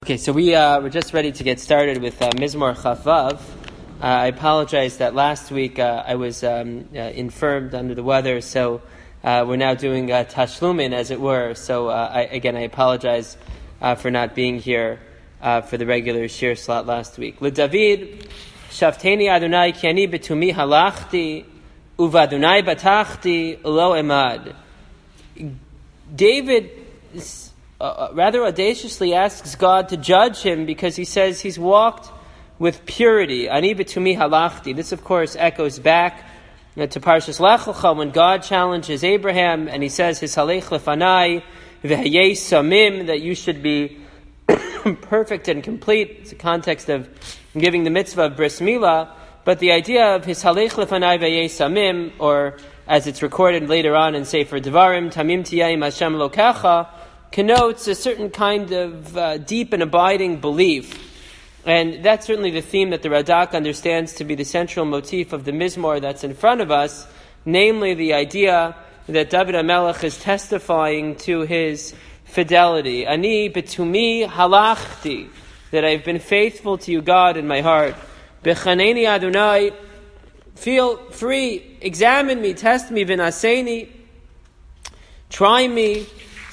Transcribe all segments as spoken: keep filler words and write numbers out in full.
Okay, so we uh, we're just ready to get started with uh, Mizmor Chaf Vav. Uh, I apologize that last week uh, I was um, uh, infirmed under the weather, so uh, we're now doing uh, Tashlumin, as it were. So uh, I, again, I apologize uh, for not being here uh, for the regular shir slot last week. LeDavid, Shafteni Adonai ki ani betumi halachti, uva Adonai batachti lo emad. David Uh, rather audaciously asks God to judge him because he says he's walked with purity. Ani betumi halachti. This, of course, echoes back uh, to Parshas Lech Lecha when God challenges Abraham and he says, "Hisalech lefanai v'hayei samim," that you should be perfect and complete. It's a context of giving the mitzvah of bris milah, but the idea of Hisalech lefanai v'hayei samim, or as it's recorded later on in Sefer Devarim, Tamim tiyayim Hashem lokecha, connotes a certain kind of uh, deep and abiding belief. And that's certainly the theme that the Radak understands to be the central motif of the Mizmor that's in front of us, namely the idea that David HaMelech is testifying to his fidelity. Ani betumi halachti, that I've been faithful to you, God, in my heart. Bechaneni Adonai, feel free, examine me, test me, v'naseni, try me,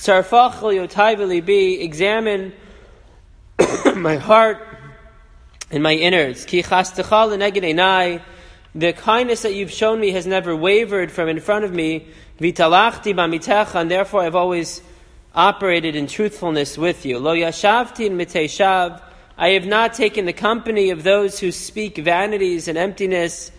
examine my heart and my innards. The kindness that you've shown me has never wavered from in front of me. And therefore I've always operated in truthfulness with you. I have not taken the company of those who speak vanities and emptiness.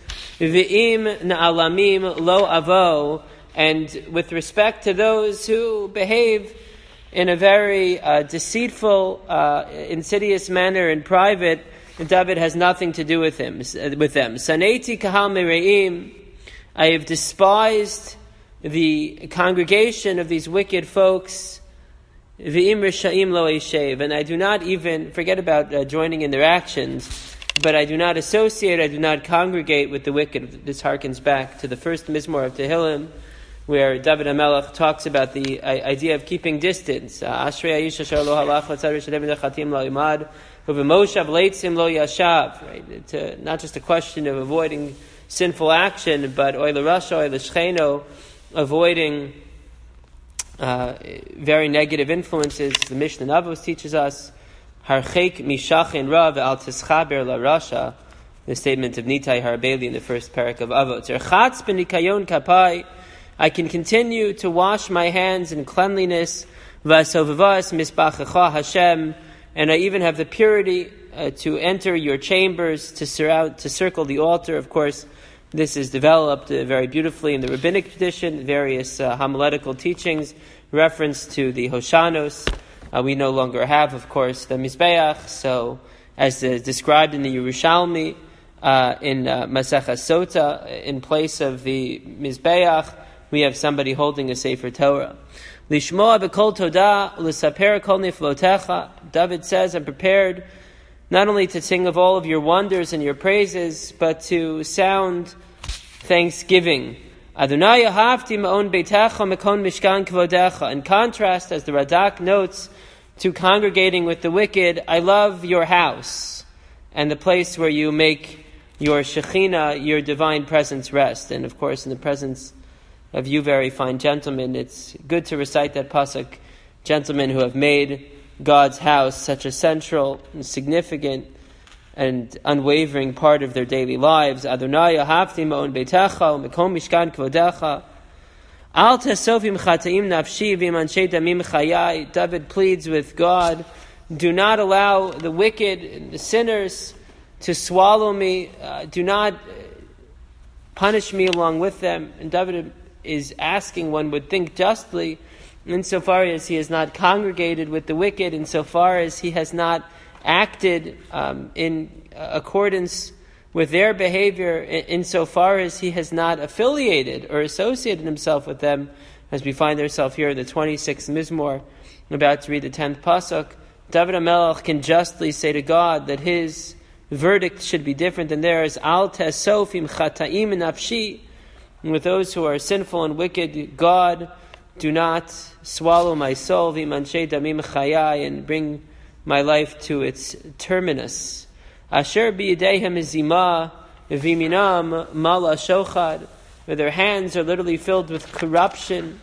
And with respect to those who behave in a very uh, deceitful, uh, insidious manner in private, David has nothing to do with him. With them, Saneti kahal mereim, I have despised the congregation of these wicked folks. V'im rishaim lo eshev, and I do not even forget about uh, joining in their actions, but I do not associate, I do not congregate with the wicked. This harkens back to the first Mizmor of Tehillim, where David HaMelech talks about the idea of keeping distance. Ashrei ha'isha asher lo halach v'tzad rishadem v'chatim lo yimad v'v'moshav leitzim lo yashav. Right, it's a, not just a question of avoiding sinful action, but oy l'rasha, oy l'shcheno, avoiding uh, very negative influences. The Mishnah Navos teaches us harchek mishachin ra ve'al tischaber la'rasha. The statement of Nitai Harbeli in the first parak of Avot. Erchatz b'nikayon kapai, I can continue to wash my hands in cleanliness, v'asovavas misbachecha Hashem, and I even have the purity uh, to enter your chambers, to surround, to circle the altar. Of course, this is developed uh, very beautifully in the rabbinic tradition, various uh, homiletical teachings, reference to the Hoshanos. Uh, we no longer have, of course, the Mizbeach, so as uh, described in the Yerushalmi, uh, in uh, Maseches Sota, in place of the Mizbeach, we have somebody holding a Sefer Torah. Lishmoa b'kol todah u'lesaper kol niflotecha. David says, I'm prepared not only to sing of all of your wonders and your praises, but to sound thanksgiving. Adonai ahavti ma'on beitecha mekon mishkan kvodecha. In contrast, as the Radak notes, to congregating with the wicked, I love your house and the place where you make your Shekhinah, your divine presence, rest. And of course, in the presence of you very fine gentlemen, it's good to recite that pasuk, gentlemen who have made God's house such a central and significant and unwavering part of their daily lives. Adonai ahavti ma'on beitecha u'mekom mishkan kvodecha. Al tesofim chataim nafshi v'im anshe damim chayai. David pleads with God, do not allow the wicked and the sinners to swallow me. Uh, do not punish me along with them. And David is asking, one would think justly, insofar as he has not congregated with the wicked, insofar as he has not acted um, in accordance with their behavior, insofar as he has not affiliated or associated himself with them, as we find ourselves here in the twenty-sixth Mizmor, about to read the tenth Pasuk. David HaMelech can justly say to God that his verdict should be different than theirs. Al tesofim chataim nafshi. With those who are sinful and wicked, God, do not swallow my soul, v'im anshe damim chayai, and bring my life to its terminus. Asher b'yadeihem zima v'minam mala shochad, where their hands are literally filled with corruption.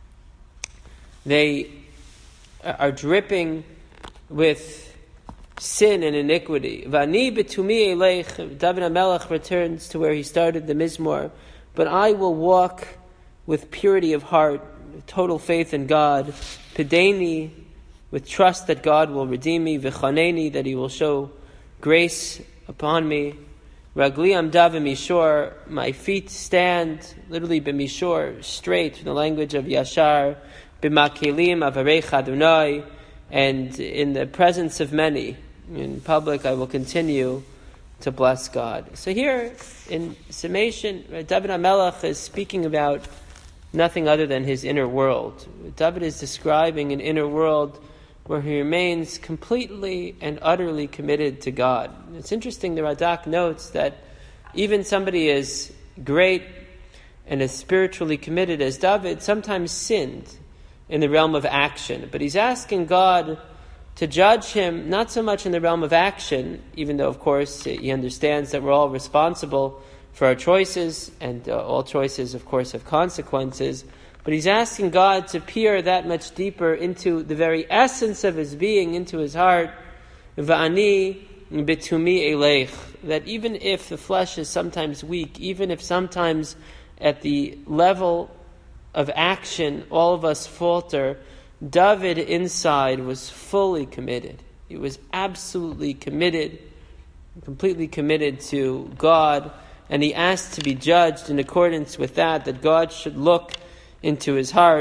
They are dripping with sin and iniquity. Vani betumi eleich, David HaMelech returns to where he started the Mizmor, but I will walk with purity of heart, total faith in God. Pedeni, with trust that God will redeem me. V'chaneni, that he will show grace upon me. Ragli amda v'mishor, my feet stand, literally b'mishor, straight, in the language of Yashar. B'makelim avarech Adonai, and in the presence of many, in public, I will continue to bless God. So here, in summation, David HaMelech is speaking about nothing other than his inner world. David is describing an inner world where he remains completely and utterly committed to God. It's interesting, the Radak notes that even somebody as great and as spiritually committed as David sometimes sinned in the realm of action. But he's asking God to judge him not so much in the realm of action, even though, of course, he understands that we're all responsible for our choices, and uh, all choices, of course, have consequences. But he's asking God to peer that much deeper into the very essence of his being, into his heart. Va'ani betumi eleich, that even if the flesh is sometimes weak, even if sometimes at the level of action all of us falter, David inside was fully committed. He was absolutely committed, completely committed to God, and he asked to be judged in accordance with that, that God should look into his heart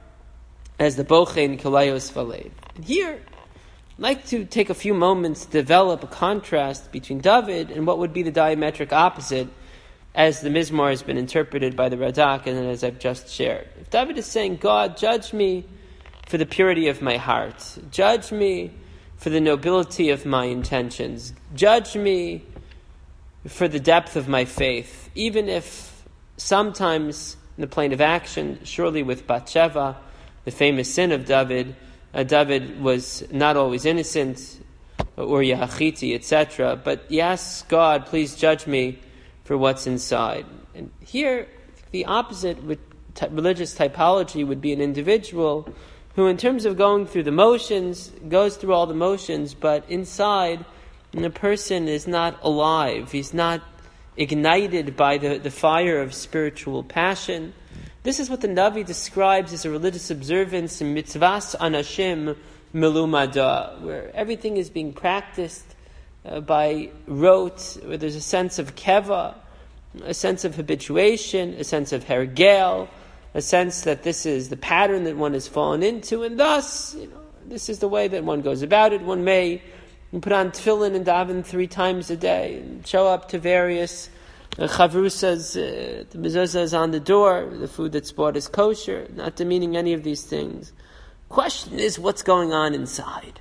as the Bochein Kalayos Valev. And here, I'd like to take a few moments to develop a contrast between David and what would be the diametric opposite, as the Mizmor has been interpreted by the Radak and as I've just shared. If David is saying, God, judge me for the purity of my heart, judge me for the nobility of my intentions, judge me for the depth of my faith, even if sometimes in the plane of action, surely with Bathsheba, the famous sin of David, uh, David was not always innocent, or Yahachiti, et cetera. But he asks God, please judge me for what's inside. And here, the opposite with t- religious typology would be an individual who, in terms of going through the motions, goes through all the motions, but inside, the person is not alive. He's not ignited by the, the fire of spiritual passion. This is what the Navi describes as a religious observance in mitzvahs anashim melumada, where everything is being practiced uh, by rote, where there's a sense of keva, a sense of habituation, a sense of hergel, a sense that this is the pattern that one has fallen into, and thus, you know, this is the way that one goes about it. One may put on tefillin and daven three times a day, and show up to various uh, chavrusas, uh, the mezuzah is on the door, the food that's bought is kosher, not demeaning any of these things. Question is, what's going on inside?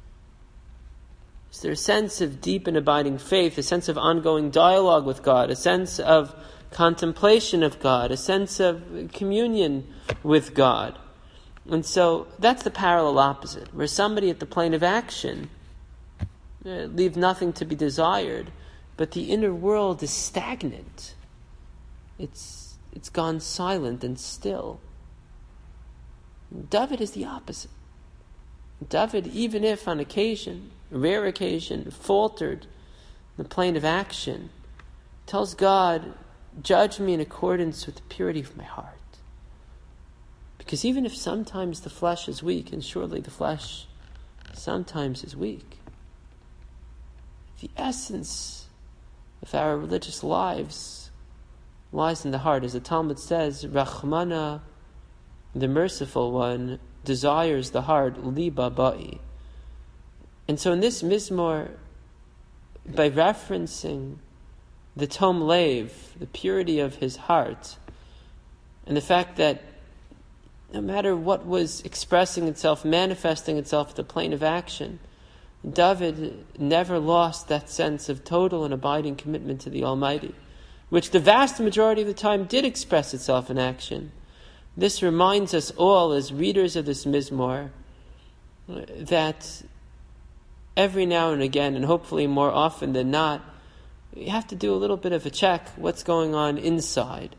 Is there a sense of deep and abiding faith, a sense of ongoing dialogue with God, a sense of contemplation of God, a sense of communion with God? And so that's the parallel opposite, where somebody at the plane of action uh, leave nothing to be desired, but the inner world is stagnant. It's it's gone silent and still. David is the opposite. David, even if on occasion, rare occasion, faltered in the plane of action, tells God, judge me in accordance with the purity of my heart. Because even if sometimes the flesh is weak, and surely the flesh sometimes is weak, the essence of our religious lives lies in the heart. As the Talmud says, Rachmana, the merciful one, desires the heart, liba ba'i. And so in this Mizmor, by referencing the Tom Lev, the purity of his heart, and the fact that no matter what was expressing itself, manifesting itself at the plane of action, David never lost that sense of total and abiding commitment to the Almighty, which the vast majority of the time did express itself in action. This reminds us all, as readers of this Mizmor, that every now and again, and hopefully more often than not, you have to do a little bit of a check, what's going on inside.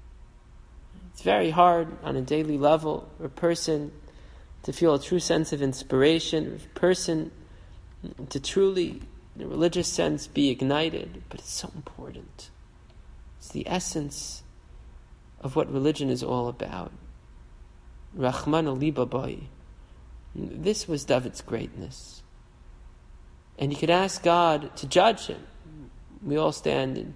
It's very hard on a daily level for a person to feel a true sense of inspiration, for a person to truly, in a religious sense, be ignited. But it's so important. It's the essence of what religion is all about. Rahman al-Libabai. This was David's greatness. And you could ask God to judge him. We all stand in,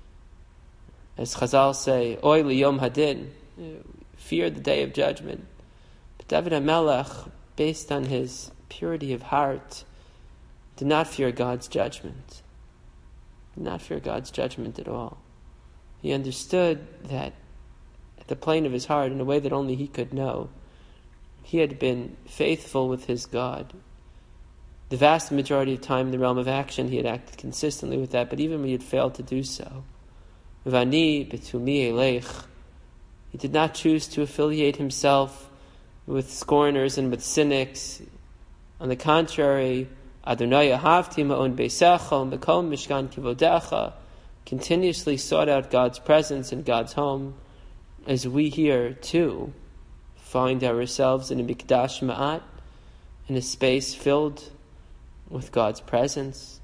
as Chazal say, Oy liyom hadin, fear the day of judgment. But David HaMelech, based on his purity of heart, did not fear God's judgment. Did not fear God's judgment at all. He understood that at the plane of his heart, in a way that only he could know, he had been faithful with his God. The vast majority of time in the realm of action, he had acted consistently with that, but even when he had failed to do so, Vani betumi eleich, he did not choose to affiliate himself with scorners and with cynics. On the contrary, Adonai ahavti ma'on beisecha mekom mishkan kivodecha, continuously sought out God's presence and God's home, as we here too find ourselves in a mikdash ma'at, in a space filled with God's presence.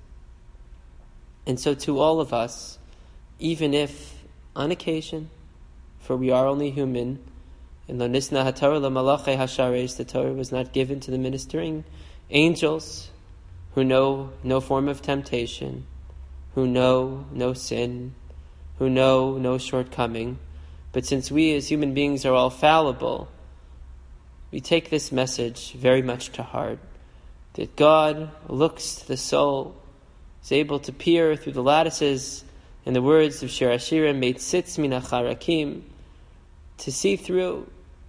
And so to all of us, even if on occasion, for we are only human, and lo nisna haTorah lamalachei hashareis, the Torah was not given to the ministering angels who know no form of temptation, who know no sin, who know no shortcoming. But since we as human beings are all fallible, we take this message very much to heart, that God looks to the soul, is able to peer through the lattices, in the words of Shir Hashirim, Meitzitz min hacharakim, to see through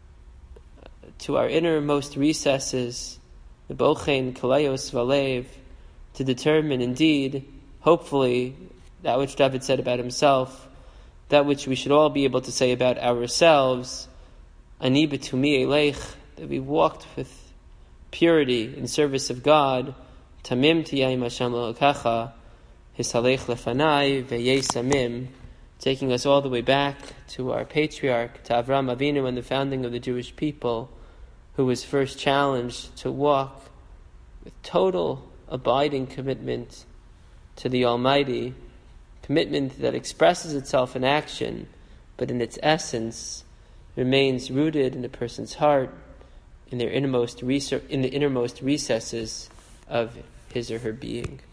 to our innermost recesses, the bochein kalayos valev, to determine indeed, hopefully, that which David said about himself, that which we should all be able to say about ourselves, ani betumi eleich, that we walked with purity in service of God, tamim tiyayim Hashem lo'okacha, hisalech lefanai veyesamim, taking us all the way back to our patriarch, to Avraham Avinu and the founding of the Jewish people, who was first challenged to walk with total abiding commitment to the Almighty, commitment that expresses itself in action, but in its essence remains rooted in a person's heart, in their innermost in the innermost recesses of his or her being.